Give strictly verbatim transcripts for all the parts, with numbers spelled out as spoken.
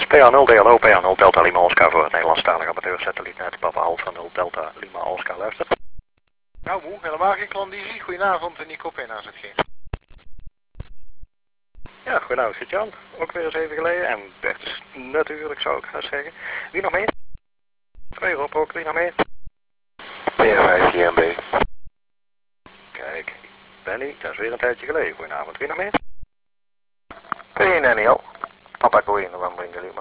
P A nul D L O, P A nul Delta Lima Oscar voor het Nederlandstalige amateursatellietnet. Papa Alpha nul Delta Lima Oscar, luister. Nou moe, helemaal geen klandizie. Goedenavond, Nico P N A Z G. Ja, goedenavond Gert-Jan. Ook weer eens even geleden. En Bert natuurlijk, zou ik gaan zeggen. Wie nog meer? Twee Rob ook, wie nog meer? P R vijf J M B. Kijk, Benny, dat is weer een tijdje geleden. Goedenavond, wie nog meer? P N N L. Papa Koeien, November in de Lima.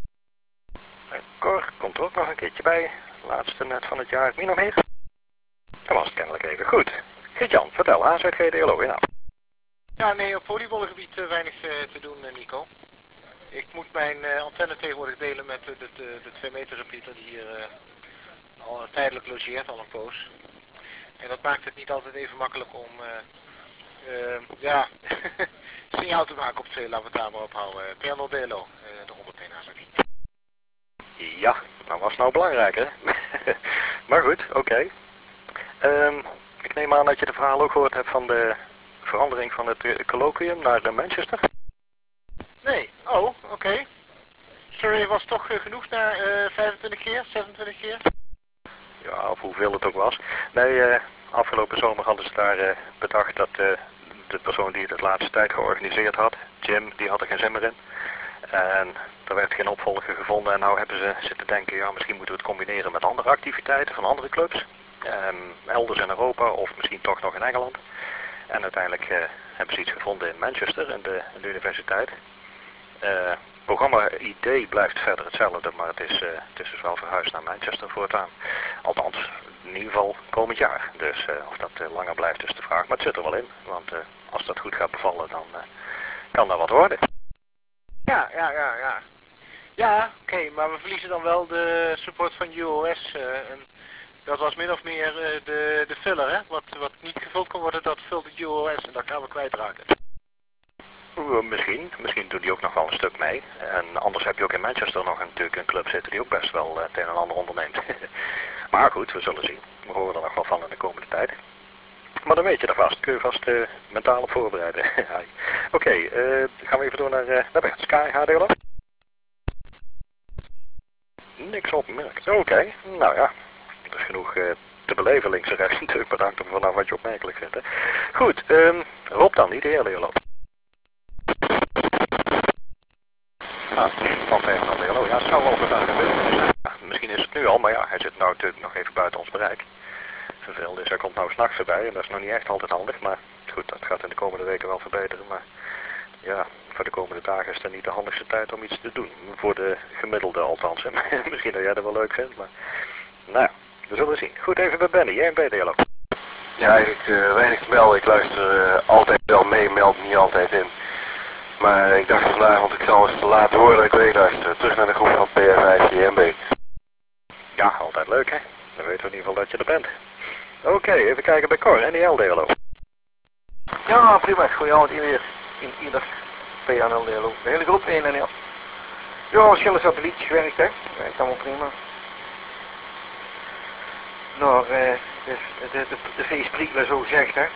En Cor komt er ook nog een keertje bij. Laatste net van het jaar. Wie nog meer? Dat was het kennelijk even goed. Gert-Jan, vertel, A Z G D L O, ja. Ja, nee, op volleyballengebied uh, weinig uh, te doen, uh, Nico. Ik moet mijn uh, antenne tegenwoordig delen met uh, de, de, de twee meter repeater die hier uh, al tijdelijk logeert, al een poos. En dat maakt het niet altijd even makkelijk om uh, uh, ja, signaal te maken op twee, laten we het daar maar ophouden. P N L D L O, uh, de honderd P N A Z G. Ja, nou was nou belangrijk hè. Maar goed, oké. Okay. Um, ik neem aan dat je de verhaal ook gehoord hebt van de verandering van het uh, colloquium naar uh, Manchester. Nee, oh, oké. Okay. Surrey was toch uh, genoeg na uh, vijfentwintig keer, zesentwintig keer? Ja, of hoeveel het ook was. Nee, uh, afgelopen zomer hadden ze daar uh, bedacht dat uh, de persoon die het de laatste tijd georganiseerd had, Jim, die had er geen zin meer in. En er werd geen opvolger gevonden en nou hebben ze zitten denken, ja misschien moeten we het combineren met andere activiteiten van andere clubs. Um, elders in Europa of misschien toch nog in Engeland. En uiteindelijk uh, hebben ze iets gevonden in Manchester, in de, in de universiteit. Uh, programma-idee blijft verder hetzelfde, maar het is, uh, het is dus wel verhuisd naar Manchester voortaan. Althans, in ieder geval komend jaar. Dus uh, of dat uh, langer blijft is de vraag, maar het zit er wel in. Want uh, als dat goed gaat bevallen, dan uh, kan dat wat worden. Ja, ja, ja, ja. Ja, oké, okay, maar we verliezen dan wel de support van U O S. Uh, en dat was min of meer uh, de, de filler, hè? Wat, wat niet gevuld kon worden, dat vult het U O S en dat gaan we kwijtraken. Uh, misschien, misschien doen die ook nog wel een stuk mee. En anders heb je ook in Manchester nog een, natuurlijk een club zitten die ook best wel uh, het een en ander onderneemt. Maar goed, we zullen zien. We horen er nog wel van in de komende tijd. Maar dan weet je er vast. Kun je vast uh, mentaal op voorbereiden. Oké, okay, uh, gaan we even door naar, uh, naar Bert. Sky H D L O. Niks opgemerkt. Oké, okay. Nou ja. Er is genoeg uh, te beleven links en rechts natuurlijk. Bedankt vanaf wat je opmerkelijk vindt. Hè. Goed, um, Rob dan, niet de hele L O. Ah, van P N L D L O. Ja, het zou wel vandaag gebeuren. Ja, misschien is het nu al, maar ja, hij zit nou natuurlijk nog even buiten ons bereik. Vervelend is, hij komt nou 's nachts voorbij en dat is nog niet echt altijd handig, maar goed, dat gaat in de komende weken wel verbeteren, maar ja, voor de komende dagen is het niet de handigste tijd om iets te doen, voor de gemiddelde althans, misschien dat jij dat wel leuk vindt, maar nou ja, we zullen zien. Goed, even bij Benny, jij en B D L O. Ja, ik uh, weinig te melden, ik luister uh, altijd wel mee, meld niet altijd in. Maar ik dacht vandaag, want ik zal eens te laten horen dat ik weet luisteren, terug naar de groep van P R vijf J M B. Ja, altijd leuk hè, dan weten we in ieder geval dat je er bent. Oké, okay, even kijken bij Cor en die L D L O. Ja, prima. Goedenavond ieder, in ieder P N L D L O. De hele groep één en L. Ja, verschillende satellietjes werkt hè. Werkt allemaal prima. Nou, eh, de, de, de, de feestprikkelen zo gezegd hè.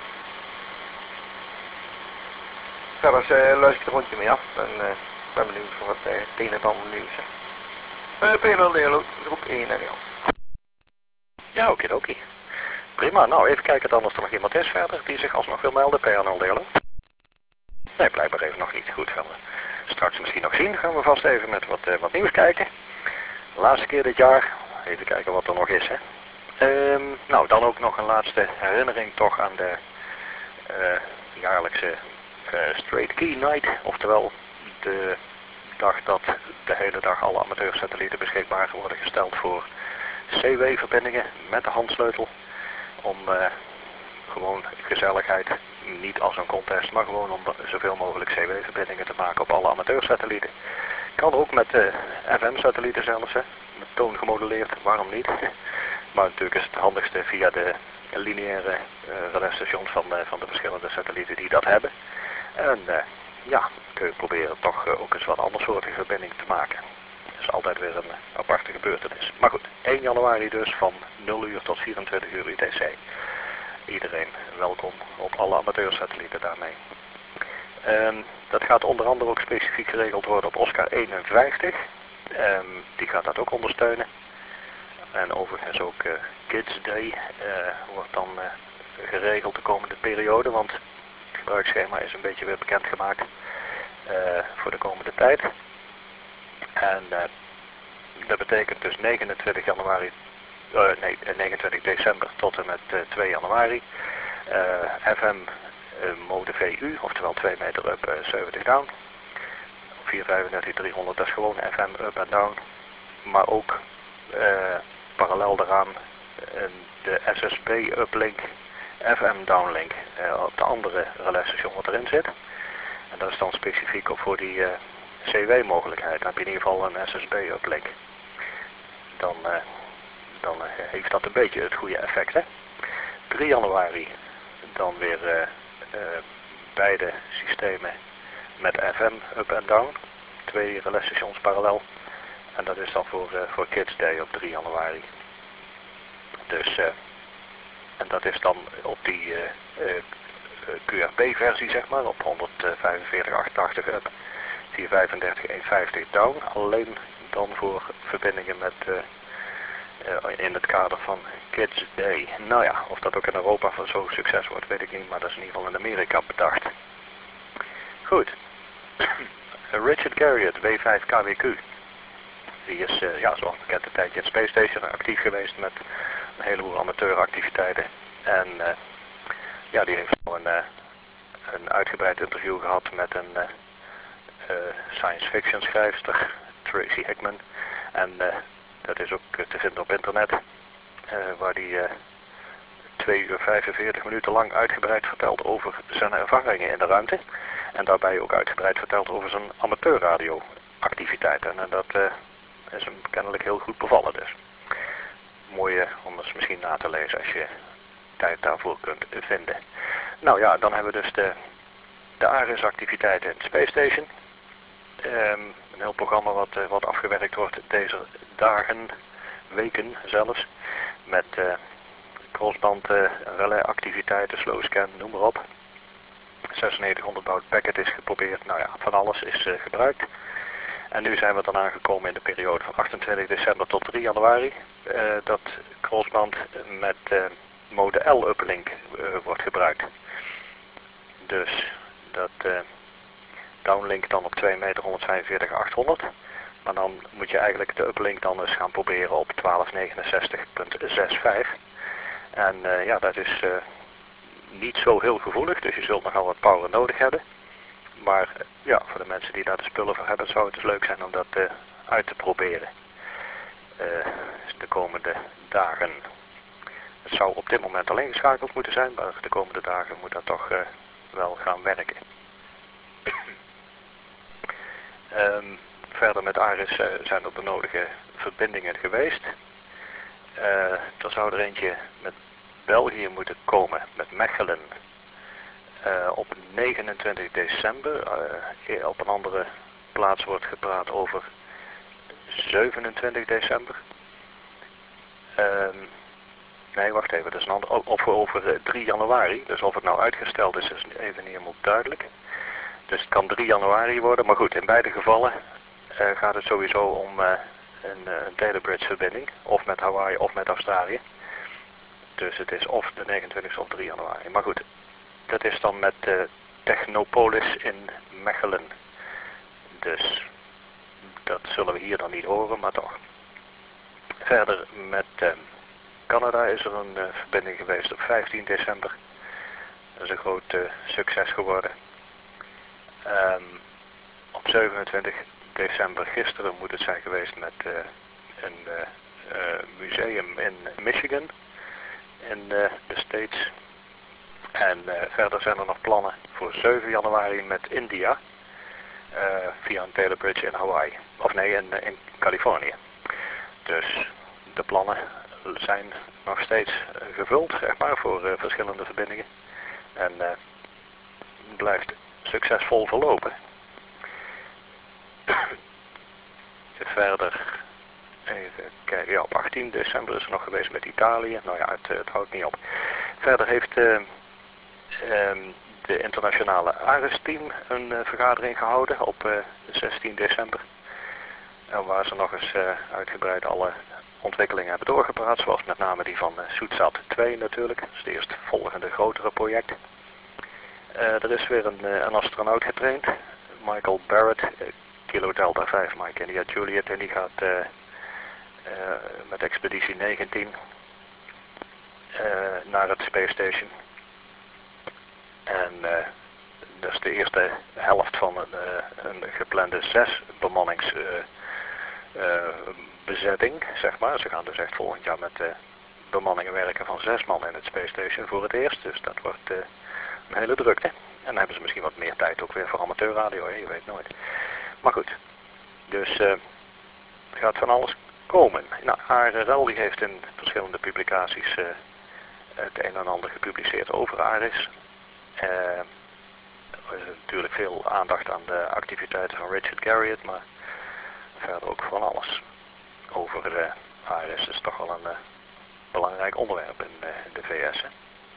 Verder uh, luister ik er rondje mee af en uh, ben benieuwd voor wat uh, het een en het ander nieuws is. Uh, P N L D L O, groep één en L. Ja, oké, oké. Prima, nou even kijken dan of er nog iemand is verder die zich alsnog wil melden, P N L D L O. Nee, blijkbaar even nog niet. Goed, gaan we straks misschien nog zien. Gaan we vast even met wat, uh, wat nieuws kijken. De laatste keer dit jaar. Even kijken wat er nog is, hè. Um, nou, dan ook nog een laatste herinnering toch aan de uh, jaarlijkse uh, Straight Key Night. Oftewel de dag dat de hele dag alle amateursatellieten beschikbaar worden gesteld voor C W-verbindingen met de handsleutel. Om uh, gewoon gezelligheid, niet als een contest, maar gewoon om zoveel mogelijk C W-verbindingen te maken op alle amateursatellieten. Kan ook met uh, F M-satellieten zelfs, hè. Met toon gemodelleerd, waarom niet? Maar natuurlijk is het handigste via de lineaire uh, radaarstations van, uh, van de verschillende satellieten die dat hebben. En uh, ja, kun je proberen toch uh, ook eens wat ander soortige verbinding te maken. Dat is altijd weer een uh, aparte gebeurtenis. Maar goed, één januari dus van nul uur tot vierentwintig uur U T C. Iedereen welkom op alle amateursatellieten daarmee. Um, dat gaat onder andere ook specifiek geregeld worden op Oscar eenenvijftig. Um, die gaat dat ook ondersteunen. En overigens ook uh, Kids Day uh, wordt dan uh, geregeld de komende periode, want het gebruiksschema is een beetje weer bekendgemaakt uh, voor de komende tijd. En uh, dat betekent dus negenentwintig januari, uh, nee, negenentwintig december tot en met uh, twee januari. Uh, F M uh, mode V U, oftewel twee meter up, uh, zeventig down. vierhonderdvijfendertig driehonderd, dat is gewoon F M up en down. Maar ook uh, parallel daaraan uh, de S S B uplink, F M downlink uh, op de andere relaisstation wat erin zit. En dat is dan specifiek ook voor die uh, C W mogelijkheid. Dan heb je in ieder geval een S S B uplink. Dan, uh, dan uh, heeft dat een beetje het goede effect. Hè? drie januari dan weer uh, uh, beide systemen met F M up en down. Twee relaisstations parallel. En dat is dan voor, uh, voor Kids Day op drie januari. Dus, uh, en dat is dan op die uh, uh, Q R B versie zeg maar, op honderdvijfenveertig achtentachtig up, vierhonderdvijfendertig honderdvijftig down. Alleen dan voor verbindingen met, uh, uh, in het kader van Kids Day. Nou ja, of dat ook in Europa van zo'n succes wordt, weet ik niet, maar dat is in ieder geval in Amerika bedacht. Goed. Richard Garriott, W vijf K W Q. Die is, uh, ja, zoals bekend een tijdje in Space Station actief geweest met een heleboel amateuractiviteiten. En uh, ja, die heeft al een, uh, een uitgebreid interview gehad met een uh, uh, science fiction schrijfster, Tracy Hickman. En uh, dat is ook uh, te vinden op internet, uh, waar die uh, twee uur vijfenveertig minuten lang uitgebreid vertelt over zijn ervaringen in de ruimte. En daarbij ook uitgebreid vertelt over zijn amateurradioactiviteiten. En dat uh, is hem kennelijk heel goed bevallen dus. Mooi uh, om eens misschien na te lezen als je tijd daarvoor kunt vinden. Nou ja, dan hebben we dus de, de Ares-activiteiten in de Space Station. Um, een heel programma wat, uh, wat afgewerkt wordt deze dagen, weken zelfs. Met uh, crossband uh, relais-activiteiten, slowscan, noem maar op. zesennegentighonderd baud packet is geprobeerd. Nou ja, van alles is uh, gebruikt. En nu zijn we dan aangekomen in de periode van achtentwintig december tot drie januari. Uh, dat crossband met uh, mode L uplink uh, wordt gebruikt. Dus dat uh, downlink dan op twee meter honderdvijfenveertig achthonderd. Maar dan moet je eigenlijk de uplink dan eens gaan proberen op twaalf negenenzestig punt vijfenzestig. En uh, ja, dat is uh, niet zo heel gevoelig, dus je zult nogal wat power nodig hebben. Maar uh, ja, voor de mensen die daar de spullen voor hebben, zou het dus leuk zijn om dat uh, uit te proberen. Uh, de komende dagen. Het zou op dit moment alleen geschakeld moeten zijn, maar de komende dagen moet dat toch uh, wel gaan werken. um, verder met Ares uh, zijn er de nodige verbindingen geweest. Uh, er zou er eentje met België moeten komen, met Mechelen. Uh, op negenentwintig december. Uh, op een andere plaats wordt gepraat over zevenentwintig december. Um, nee, wacht even, dat is een ander, of over uh, drie januari. Dus of het nou uitgesteld is, is even niet helemaal duidelijk. Dus het kan drie januari worden, maar goed, in beide gevallen uh, gaat het sowieso om uh, een, uh, een Telebridge verbinding. Of met Hawaii of met Australië. Dus het is of de negenentwintigste of drie januari. Maar goed, dat is dan met uh, Technopolis in Mechelen. Dus dat zullen we hier dan niet horen, maar toch. Verder met uh, Canada is er een uh, verbinding geweest op vijftien december. Dat is een groot uh, succes geworden. Um, op zevenentwintig december gisteren moet het zijn geweest met uh, een uh, uh, museum in Michigan. In uh, de States. En uh, verder zijn er nog plannen voor zeven januari met India. Uh, via een Telebridge in Hawaii. Of nee, in, in Californië. Dus de plannen zijn nog steeds uh, gevuld, zeg maar, voor uh, verschillende verbindingen. En uh, blijft succesvol verlopen. Verder, even kijken, ja, op achttien december is er nog geweest met Italië. Nou ja, het, het houdt niet op. Verder heeft uh, um, internationale ARIS-team een uh, vergadering gehouden op uh, zestien december. En waar ze nog eens uh, uitgebreid alle ontwikkelingen hebben doorgepraat, zoals met name die van uh, SootSat twee natuurlijk. Dat is het eerstvolgende grotere project. Uh, er is weer een, uh, een astronaut getraind, Michael Barrett, uh, Kilo Delta vijf, Mike India Juliet, en die gaat uh, uh, met expeditie negentien uh, naar het Space Station. En uh, dat is de eerste helft van een, uh, een geplande zes bemannings uh, uh, bezetting, zeg maar. Ze gaan dus echt volgend jaar met uh, bemanningen werken van zes man in het Space Station voor het eerst. Dus dat wordt uh, een hele drukte. En dan hebben ze misschien wat meer tijd ook weer voor amateurradio, hè? Je weet nooit. Maar goed, dus uh, er gaat van alles komen. Nou, A R L die heeft in verschillende publicaties uh, het een en ander gepubliceerd over ARIS. Uh, er is natuurlijk veel aandacht aan de activiteiten van Richard Garriott, maar verder ook van alles over uh, ARIS. Dat is toch wel een uh, belangrijk onderwerp in, uh, in de V S. Hè?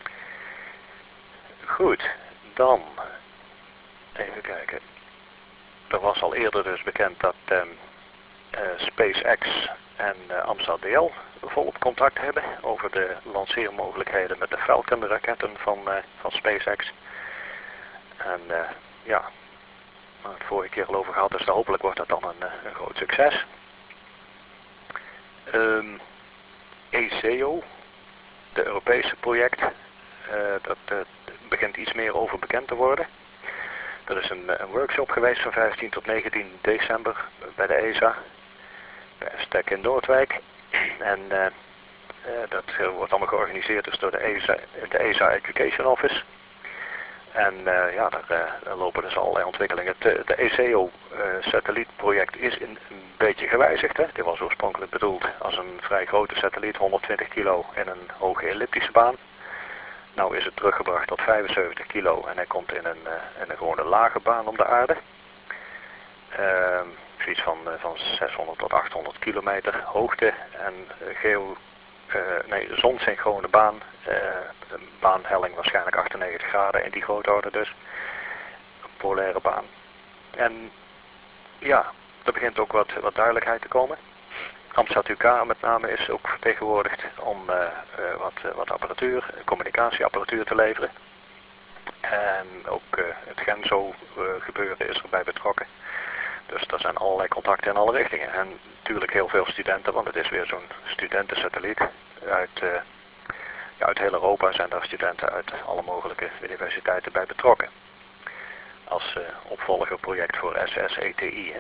Goed, dan even kijken. Er was al eerder dus bekend dat uh, uh, SpaceX en uh, Amstrad D L volop contact hebben over de lanceermogelijkheden met de Falcon raketten van, uh, van SpaceX. En uh, ja, we hebben het vorige keer al over gehad, dus hopelijk wordt dat dan een, een groot succes. Um, E C O, de Europese project, uh, dat uh, begint iets meer over bekend te worden. Er is een, een workshop geweest van vijftien tot negentien december bij de E S A, bij STEC in Noordwijk. En uh, uh, dat uh, wordt allemaal georganiseerd dus door de E S A, de E S A Education Office. En uh, ja, daar, uh, daar lopen dus allerlei ontwikkelingen. De, de E C O-satellietproject uh, is in, een beetje gewijzigd. Hè? Dit was oorspronkelijk bedoeld als een vrij grote satelliet, honderdtwintig kilo in een hoge elliptische baan. Nou is het teruggebracht tot vijfenzeventig kilo en hij komt in een, uh, in een gewone lage baan om de aarde. Uh, zoiets van, uh, van zeshonderd tot achthonderd kilometer hoogte en uh, geo... Uh, nee, zonsynchrone baan, uh, een baanhelling waarschijnlijk achtennegentig graden in die grootorde dus, een polaire baan. En ja, er begint ook wat, wat duidelijkheid te komen. Amstrad U K met name is ook vertegenwoordigd om uh, uh, wat, uh, wat apparatuur, communicatieapparatuur te leveren. En ook uh, het Genzo uh, gebeuren is erbij betrokken. Dus er zijn allerlei contacten in alle richtingen. En natuurlijk heel veel studenten, want het is weer zo'n studentensatelliet. Uit, uh, ja, uit heel Europa zijn daar studenten uit alle mogelijke universiteiten bij betrokken. Als uh, opvolgerproject voor S S E T I. Hè.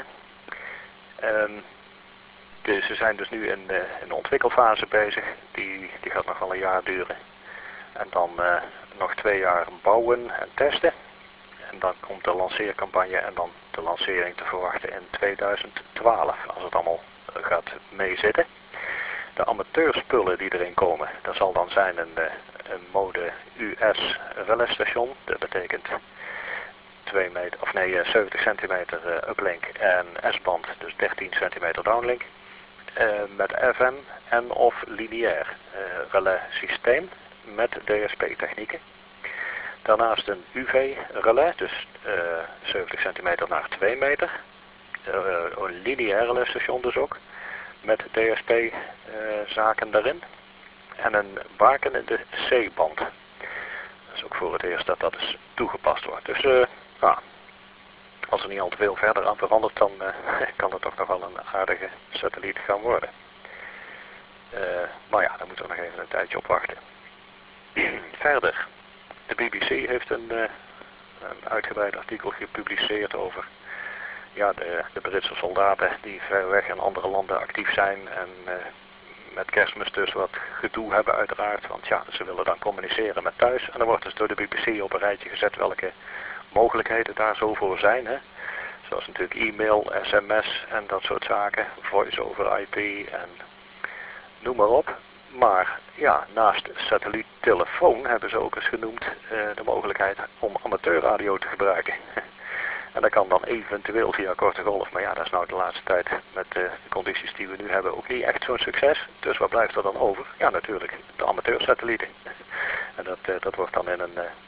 Um, dus ze zijn dus nu in de, in de ontwikkelfase bezig. Die, die gaat nog wel een jaar duren. En dan uh, nog twee jaar bouwen en testen. En dan komt de lanceercampagne en dan de lancering te verwachten in tweeduizend twaalf, als het allemaal gaat meezitten. De amateurspullen die erin komen, dat zal dan zijn een, een mode U S relais-station. Dat betekent twee meter, of nee, zeventig centimeter uplink en S-band, dus dertien centimeter downlink. Uh, met F M en of lineair uh, relais systeem met D S P-technieken. Daarnaast een U V-relais, dus uh, zeventig centimeter naar twee meter. Uh, een lineair relais-station dus ook, met D S P-zaken uh, daarin. En een baken in de C-band. Dat is ook voor het eerst dat dat dus toegepast wordt. Dus uh, ah, als er niet al te veel verder aan verandert, dan uh, kan het toch nog wel een aardige satelliet gaan worden. Uh, maar ja, daar moeten we nog even een tijdje op wachten. Verder. De B B C heeft een, uh, een uitgebreid artikel gepubliceerd over ja, de, de Britse soldaten die ver weg in andere landen actief zijn en uh, met Kerstmis dus wat gedoe hebben uiteraard, want ja, ze willen dan communiceren met thuis. En dan wordt dus door de B B C op een rijtje gezet welke mogelijkheden daar zo voor zijn. Hè? Zoals natuurlijk e-mail, S M S en dat soort zaken, voice over I P en noem maar op. Maar ja, naast satelliettelefoon hebben ze ook eens genoemd uh, de mogelijkheid om amateurradio te gebruiken. En dat kan dan eventueel via korte golf, maar ja, dat is nou de laatste tijd met uh, de condities die we nu hebben ook niet echt zo'n succes. Dus wat blijft er dan over? Ja, natuurlijk de amateursatellieten. En dat, uh, dat wordt dan in een uh,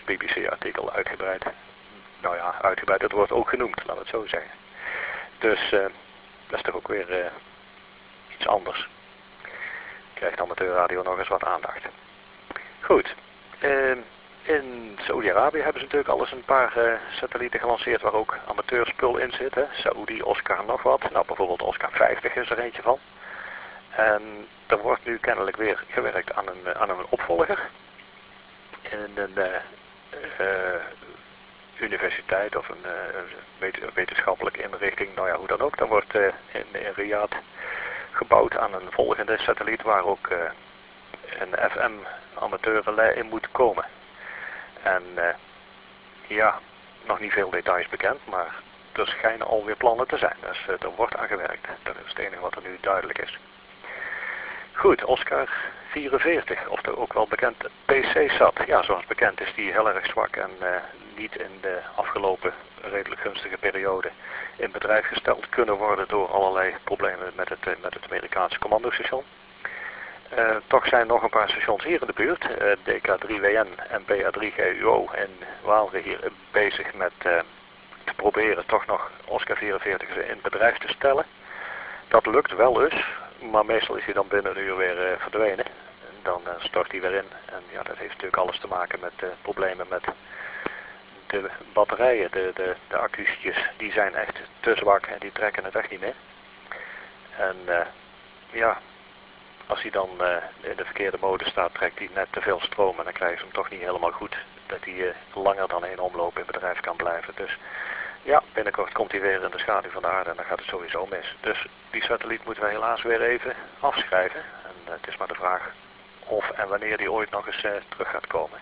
B B C-artikel uitgebreid. Nou ja, uitgebreid, het wordt ook genoemd, laat het zo zeggen. Dus uh, dat is toch ook weer uh, iets anders. Krijgt amateurradio nog eens wat aandacht. Goed. Uh, in Saoedi-Arabië hebben ze natuurlijk al eens een paar uh, satellieten gelanceerd waar ook amateurspul in zit. Hè? Saoedi, Oscar nog wat. Nou, bijvoorbeeld Oscar vijftig is er eentje van. En er wordt nu kennelijk weer gewerkt aan een, aan een opvolger. In een uh, uh, universiteit of een uh, wetenschappelijke inrichting, nou ja, hoe dan ook. Dan wordt uh, in, in Riyadh gebouwd aan een volgende satelliet waar ook uh, een F M-amateurrelais in moet komen. En uh, ja, nog niet veel details bekend, maar er schijnen alweer plannen te zijn. Dus uh, er wordt aan gewerkt. Dat is het enige wat er nu duidelijk is. Goed, Oscar vierenveertig, of ook wel bekend P C-sat. Ja, zoals bekend is die heel erg zwak en uh, niet in de afgelopen redelijk gunstige periode in bedrijf gesteld kunnen worden door allerlei problemen met het, uh, met het Amerikaanse commandostation. Uh, toch zijn nog een paar stations hier in de buurt, uh, D K drie W N en B A drie G U O in Waalre hier uh, bezig met uh, te proberen toch nog Oscar vierenveertig in bedrijf te stellen. Dat lukt wel eens, maar meestal is hij dan binnen een uur weer uh, verdwenen. En dan uh, stort hij weer in. En ja, dat heeft natuurlijk alles te maken met uh, problemen met de batterijen, de, de, de accu'tjes. Die zijn echt te zwak en die trekken het echt niet meer. En uh, ja, als hij dan uh, in de verkeerde mode staat, trekt hij net te veel stroom en dan krijgen ze hem toch niet helemaal goed. Dat hij uh, langer dan één omloop in bedrijf kan blijven. Dus ja, binnenkort komt hij weer in de schaduw van de aarde en dan gaat het sowieso mis. Dus die satelliet moeten we helaas weer even afschrijven. En uh, het is maar de vraag of en wanneer die ooit nog eens uh, terug gaat komen.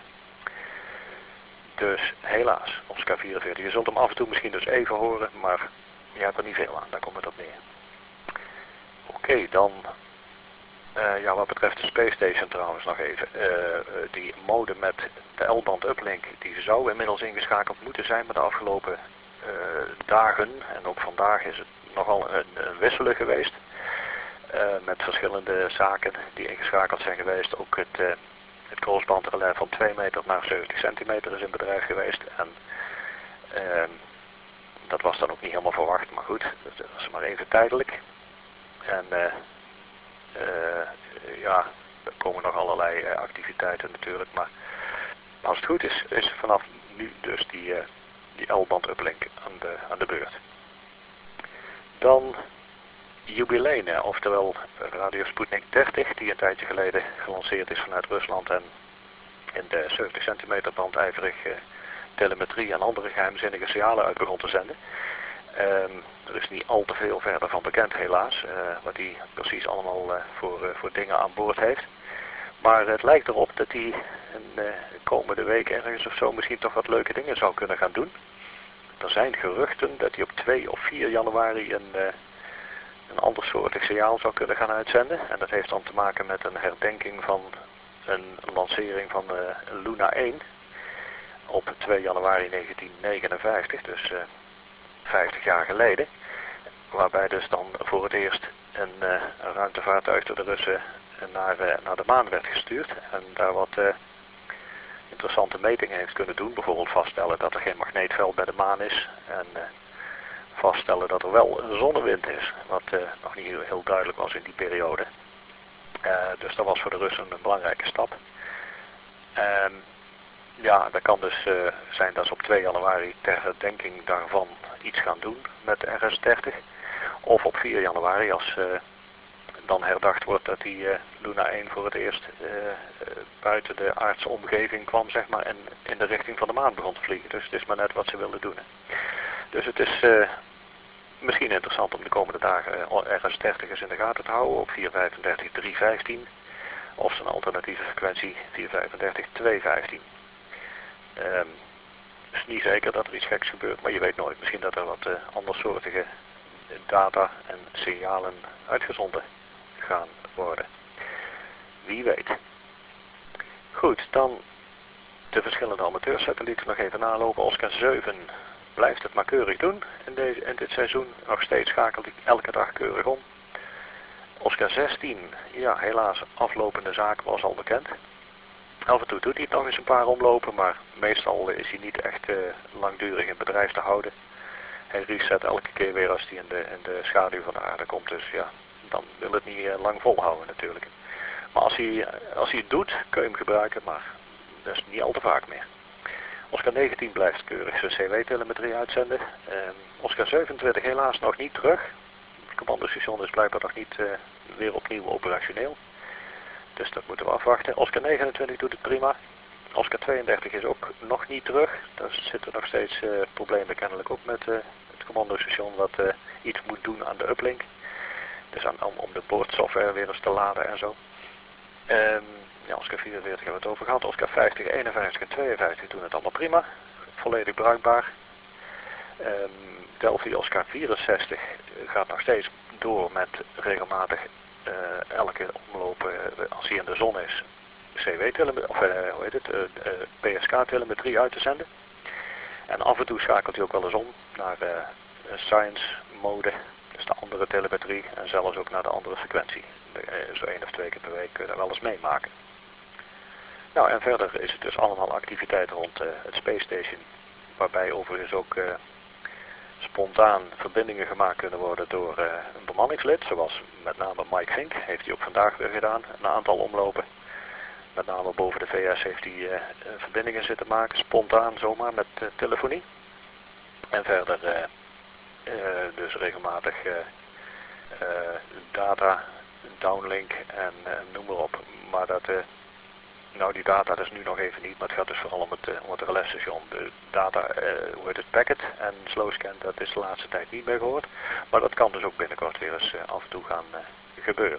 Dus helaas, Oscar vierenveertig. Je zult hem af en toe misschien dus even horen, maar je hebt er niet veel aan. Daar komt het op neer. Oké, okay, dan uh, ja, wat betreft de Space Station trouwens nog even. Uh, uh, die modem met de L-band uplink, die zou inmiddels ingeschakeld moeten zijn, maar de afgelopen uh, dagen en ook vandaag is het nogal een, een wisselen geweest. Uh, met verschillende zaken die ingeschakeld zijn geweest. Ook het, uh, het crossbandrelais van twee meter naar zeventig centimeter is in bedrijf geweest. En uh, dat was dan ook niet helemaal verwacht, maar goed, dat was maar even tijdelijk. En uh, uh, ja, er komen nog allerlei uh, activiteiten natuurlijk, maar als het goed is, is vanaf nu dus die, uh, die L-band uplink aan de, aan de beurt. Dan Jubilene, oftewel Radio Sputnik dertig, die een tijdje geleden gelanceerd is vanuit Rusland en in de zeventig centimeter band ijverig uh, telemetrie en andere geheimzinnige signalen uit begon te zenden. Um, er is niet al te veel verder van bekend helaas, uh, wat hij precies allemaal uh, voor, uh, voor dingen aan boord heeft. Maar het lijkt erop dat hij in de uh, komende week ergens of zo misschien toch wat leuke dingen zou kunnen gaan doen. Er zijn geruchten dat hij op twee of vier januari een, uh, een ander soortig signaal zou kunnen gaan uitzenden. En dat heeft dan te maken met een herdenking van een lancering van uh, Luna één op twee januari negentien negenenvijftig, dus uh, vijftig jaar geleden. Waarbij dus dan voor het eerst een, uh, een ruimtevaartuig door de Russen naar, uh, naar de maan werd gestuurd. En daar wat uh, interessante metingen heeft kunnen doen. Bijvoorbeeld vaststellen dat er geen magneetveld bij de maan is. En uh, vaststellen dat er wel een zonnewind is. Wat uh, nog niet heel duidelijk was in die periode. Uh, dus dat was voor de Russen een belangrijke stap. Uh, ja, dat kan dus uh, zijn dat ze op twee januari ter herdenking daarvan iets gaan doen met de R S dertig. Of op vier januari als uh, dan herdacht wordt dat die uh, Luna één voor het eerst uh, uh, buiten de aardse omgeving kwam, zeg maar, en in de richting van de maan begon te vliegen. Dus het is maar net wat ze wilden doen. Hè. Dus het is uh, misschien interessant om de komende dagen uh, R S dertigers in de gaten te houden op vier vijfendertig drie vijftien of zijn alternatieve frequentie vier vijfendertig twee vijftien. Um, het is niet zeker dat er iets geks gebeurt, maar je weet nooit. Misschien dat er wat uh, andersoortige data en signalen uitgezonden gaan worden. Wie weet. Goed, dan de verschillende amateursatellieten nog even nalopen. Oscar zeven blijft het maar keurig doen in, deze, in dit seizoen. Nog steeds schakelt hij elke dag keurig om. Oscar zestien, ja helaas aflopende zaak was al bekend. Af en toe doet hij het nog eens een paar omlopen, maar meestal is hij niet echt uh, langdurig in bedrijf te houden. Hij reset elke keer weer als hij in de, in de schaduw van de aarde komt, dus ja, dan wil het niet uh, lang volhouden natuurlijk. Maar als hij, als hij het doet, kun je hem gebruiken, maar dat is niet al te vaak meer. Oscar negentien blijft keurig zijn C W-telemetrie uitzenden. Uh, Oscar zevenentwintig helaas nog niet terug. Het commandostation is blijkbaar nog niet uh, weer opnieuw operationeel. Dus dat moeten we afwachten. Oscar negenentwintig doet het prima. Oscar tweeëndertig is ook nog niet terug. Daar zitten nog steeds uh, problemen kennelijk ook met uh, het commandostation wat uh, iets moet doen aan de uplink. Dus aan, om de boordsoftware weer eens te laden en zo. Um, ja, Oscar vierenveertig hebben we het over gehad. Oscar vijftig, eenenvijftig en tweeënvijftig doen het allemaal prima. Volledig bruikbaar. Um, Delphi Oscar vierenzestig gaat nog steeds door met regelmatig uh, elke omloop, uh, als hij in de zon is, C W-telemetrie, of uh, hoe heet het, uh, uh, P S K-telemetrie uit te zenden. En af en toe schakelt hij ook wel eens om naar uh, science mode, dus de andere telemetrie en zelfs ook naar de andere frequentie. Uh, zo één of twee keer per week kun je daar wel eens meemaken. Nou, en verder is het dus allemaal activiteit rond uh, het Space Station, waarbij overigens ook uh, spontaan verbindingen gemaakt kunnen worden door uh, een bemanningslid, zoals met name Mike Fink, heeft hij ook vandaag weer gedaan, een aantal omlopen. Met name boven de V S heeft hij uh, verbindingen zitten maken, spontaan zomaar met uh, telefonie. En verder uh, uh, dus regelmatig uh, uh, data, downlink en uh, noem maar op. Maar dat, uh, nou die data dat is nu nog even niet, maar het gaat dus vooral om het, uh, om het relais-station. De data, uh, hoe heet het, packet en slowscan, dat is de laatste tijd niet meer gehoord. Maar dat kan dus ook binnenkort weer eens uh, af en toe gaan uh, gebeuren.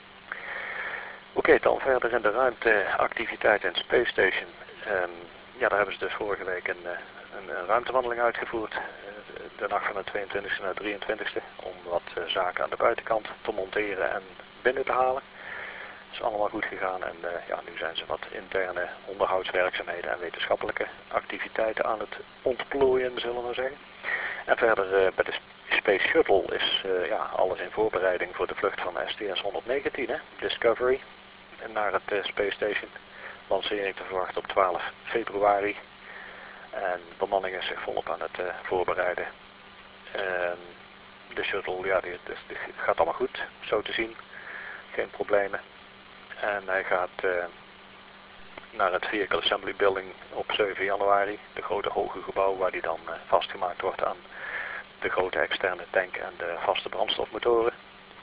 Oké, okay, dan verder in de ruimteactiviteit in Space Station. Um, ja, daar hebben ze dus vorige week een, een, een ruimtewandeling uitgevoerd. Uh, de nacht van de tweeëntwintigste naar de drieëntwintigste. Om wat uh, zaken aan de buitenkant te monteren en binnen te halen. Dat is allemaal goed gegaan en uh, ja, nu zijn ze wat interne onderhoudswerkzaamheden en wetenschappelijke activiteiten aan het ontplooien, zullen we maar zeggen. En verder uh, bij de Space Shuttle is uh, ja, alles in voorbereiding voor de vlucht van S T S honderdnegentien, hè? Discovery, naar het uh, Space Station. Lancering te verwachten op twaalf februari. En de bemanning is zich volop aan het uh, voorbereiden. En de shuttle, ja, die, die, die gaat allemaal goed, zo te zien. Geen problemen. En hij gaat uh, naar het Vehicle Assembly Building op zeven januari. De grote hoge gebouw waar die dan uh, vastgemaakt wordt aan de grote externe tank en de vaste brandstofmotoren.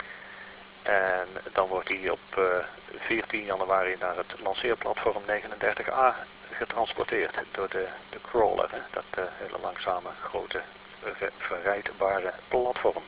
En dan wordt hij op uh, veertien januari naar het lanceerplatform negenendertig A getransporteerd door de, de crawler, hè? Dat uh, hele langzame, grote, ver, verrijdbare platform.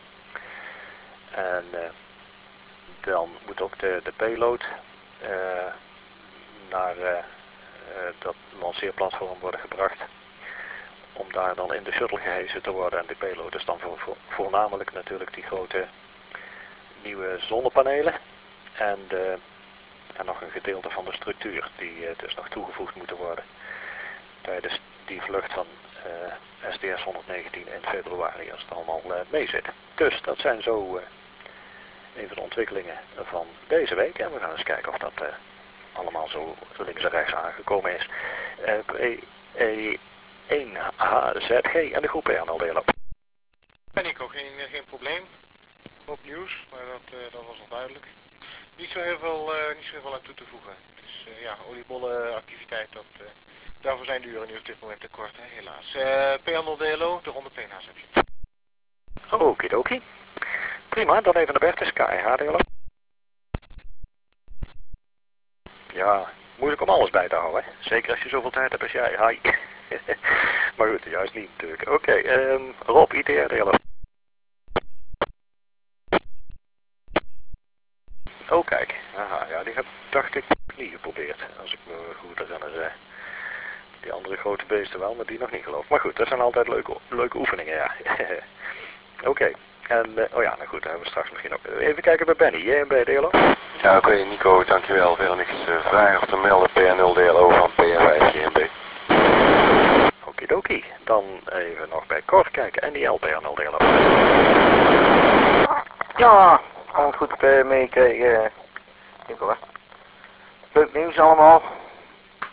En uh, dan moet ook de, de payload uh, naar uh, uh, dat lanceerplatform worden gebracht. Om daar dan in de shuttle gehesen te worden. En de payload is dan voor, voor, voornamelijk natuurlijk die grote nieuwe zonnepanelen. En, de, en nog een gedeelte van de structuur die uh, dus nog toegevoegd moeten worden. Tijdens die vlucht van uh, S T S honderdnegentien in februari als het allemaal uh, mee zit. Dus dat zijn zo uh, even de ontwikkelingen van deze week. En we gaan eens kijken of dat uh, allemaal zo links en rechts aangekomen is. Uh, e één H Z G en de groep R N L delen. En Nico, geen, geen probleem. Hoop nieuws, maar dat, uh, dat was nog duidelijk. Niet zo heel veel, uh, niet zo heel veel aan toe te voegen. Dus uh, ja, oliebollen activiteit, dat, uh, daarvoor zijn de uren nu op dit moment te kort, hè, helaas. Uh, P N L D L O, de ronde P N H's heb je. Okidoki. Prima, dan even naar Bertus, K I H D L O. Ja, moeilijk om alles bij te houden, hè. Zeker als je zoveel tijd hebt als jij. Hi. Maar goed, juist niet natuurlijk. Oké, okay, um, Rob, I T R D L O. Oh kijk, aha, ja, die heb dacht ik niet geprobeerd, als ik me goed herinner. Uh, die andere grote beesten wel, maar die nog niet geloof. Maar goed, dat zijn altijd leuke, leuke oefeningen, ja. Oké, okay. En, uh, oh ja, nou goed, daar hebben we straks misschien ook. Even kijken bij Benny, J M B D L O. Ja, oké, okay, Nico, dankjewel. Verder niks uh, vragen of te melden, P N L D L O van P N vijf G M B. Okidoki, dan even nog bij Cor kijken, N I L P N L D L O. Ja, alles goed uh, meekregen. Leuk nieuws allemaal.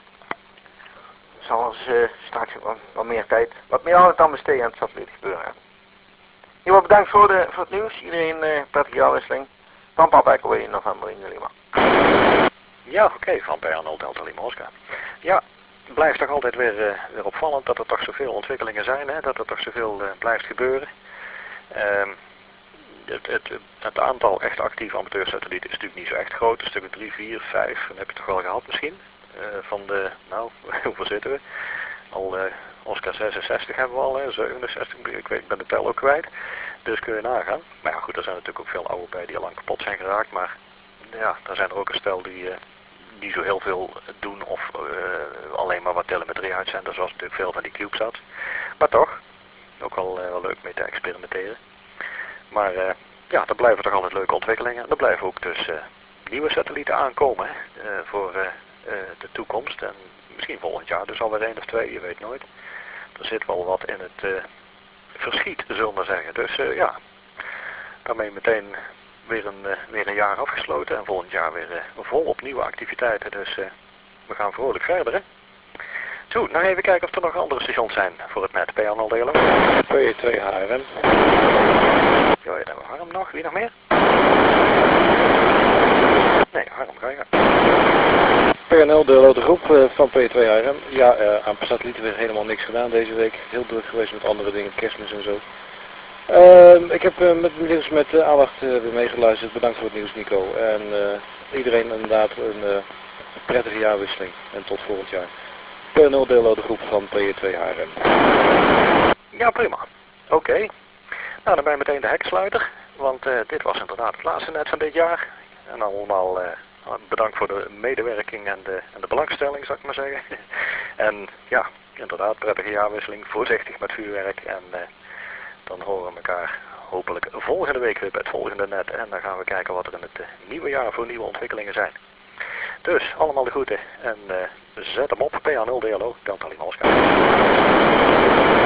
zal als uh, straks wat, wat meer tijd, wat meer aandacht aan besteden aan het satelliet gebeuren. Heel bedankt voor, de, voor het nieuws. Iedereen uh, prettige jaarwisseling. Van Papa Echo in november in Lima. Ja, oké, okay, van P A nul Delta Lima Oscar. Ja, het blijft toch altijd weer, uh, weer opvallend dat er toch zoveel ontwikkelingen zijn, hè? Dat er toch zoveel uh, blijft gebeuren. Um, het, het, het aantal echt actieve amateursatellieten is natuurlijk niet zo echt groot. Een stuk drie, vier, vijf, dat heb je toch wel gehad misschien. Uh, van de, nou, hoeveel zitten we? Al uh, Oscar zesenzestig hebben we al, hè? zevenenzestig, ik, weet, ik ben de tel ook kwijt. Dus kun je nagaan. Maar ja goed, er zijn natuurlijk ook veel oude bij die al lang kapot zijn geraakt. Maar ja, er zijn er ook een stel die, uh, die zo heel veel doen of uh, alleen maar wat telemetrie uitzenden. Zoals natuurlijk veel van die CubeSats. Maar toch, ook wel, uh, wel leuk mee te experimenteren. Maar uh, ja, er blijven toch altijd leuke ontwikkelingen. En er blijven ook dus uh, nieuwe satellieten aankomen hè, uh, voor uh, uh, de toekomst. En misschien volgend jaar dus alweer één of twee, je weet nooit. Er zit wel wat in het uh, verschiet, zullen we maar zeggen. Dus uh, ja, daarmee meteen weer een, uh, weer een jaar afgesloten. En volgend jaar weer uh, volop nieuwe activiteiten. Dus uh, we gaan vrolijk verder hè. Zo, nou even kijken of er nog andere stations zijn voor het net. P A nul Delo. P twee H R M. Ja, dan hebben we Harm nog. Wie nog meer? Nee, Harm, ga je gang. P N L Delo de groep uh, van P twee H R M. Ja, uh, aan satellieten weer helemaal niks gedaan deze week. Heel druk geweest met andere dingen, kerstmis en zo. Uh, ik heb uh, met nieuws met uh, aandacht uh, weer meegeluisterd. Bedankt voor het nieuws Nico. En uh, iedereen inderdaad een uh, prettige jaarwisseling. En tot volgend jaar. P nul Delo de groep van P twee H R M. Ja, prima. Oké. Okay. Nou, dan ben je meteen de heksluiter. Want uh, dit was inderdaad het laatste net van dit jaar. En allemaal uh, bedankt voor de medewerking en de, en de belangstelling, zou ik maar zeggen. En ja, inderdaad, prettige jaarwisseling. Voorzichtig met vuurwerk. En uh, dan horen we elkaar hopelijk volgende week weer bij het volgende net. En dan gaan we kijken wat er in het uh, nieuwe jaar voor nieuwe ontwikkelingen zijn. Dus, allemaal de groeten. En uh, zet hem op. P A nul Delo, Delta Lima Oscar.